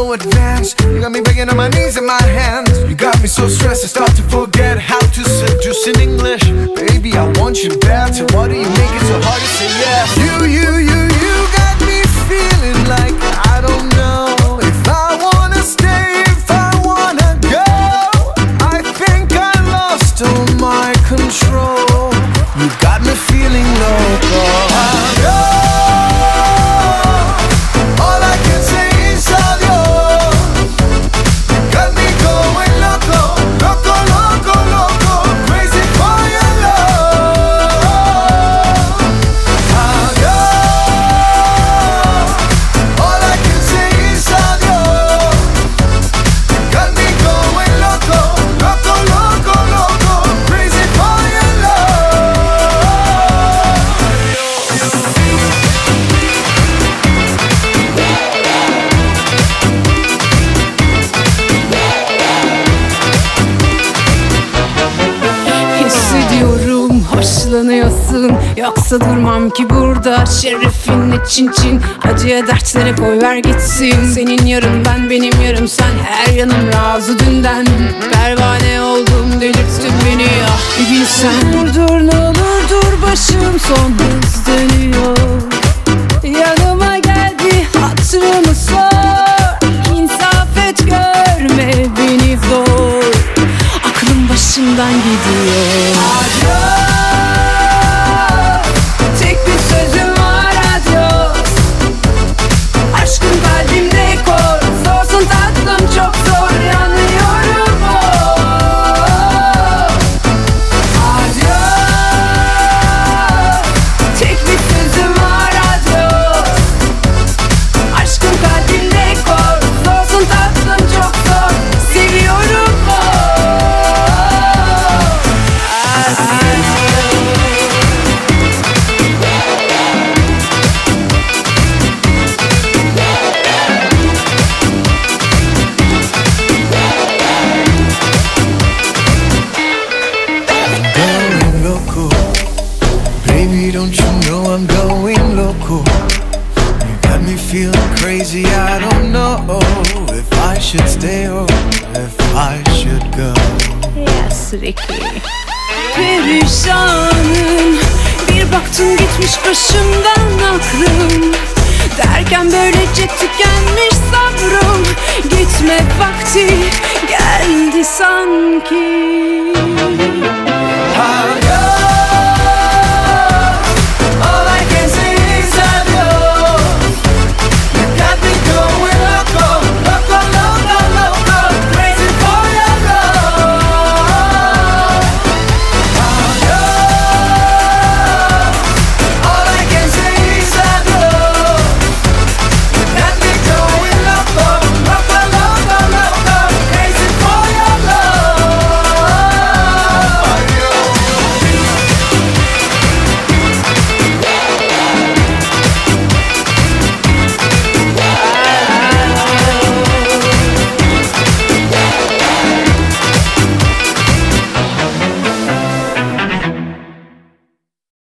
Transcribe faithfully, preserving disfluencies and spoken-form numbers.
so advanced. You got me begging on my knees and my hands. You got me so stressed I start to forget how to seduce in English. Baby, I want you bad, so why do you make it so hard to say yes? You, you, you, you got me feeling like I don't know if I wanna stay, if I wanna go. I think I lost all my control. You got me feeling loco. All I can say is adios. Got me going loco, loco, loco, loco, crazy for your love. Adios. All I can say is adios. Got me going loco, loco, loco, loco, crazy for your love. Hissediyorum hoşlanıyorsun, yoksa durmam ki burada. Şerefinle çin çin, acıya dertlere koy ver gitsin. Senin yarın ben, benim yarım sen, her yanım razı dünden. Pervane oldum, delirttin beni ah bir bilsen. Dur dur ne olur dur, başım son hız dönüyor. Yanıma gel bir hatırımı sor. İnsaf et görme beni zor. Aklım başımdan gidiyor. Adios. Tek bir sözüm var adios. Aşkın kalbimde kor. Zorsun tatlım çok zor, yanıyorum oh. Adios. Tek bir sözüm var adios. Aşkın kalbimde kor. Zorsun tatlım çok zor, seviyorum oh. Going loco. Baby, don't you know I'm going loco? You got me feeling crazy, I don't know if I should stay or if I should go. Yes, Ricky. Perişanım, bir baktım gitmiş başımdan aklım. Derken böylece tükenmiş sabrım. Gitme vakti geldi sanki.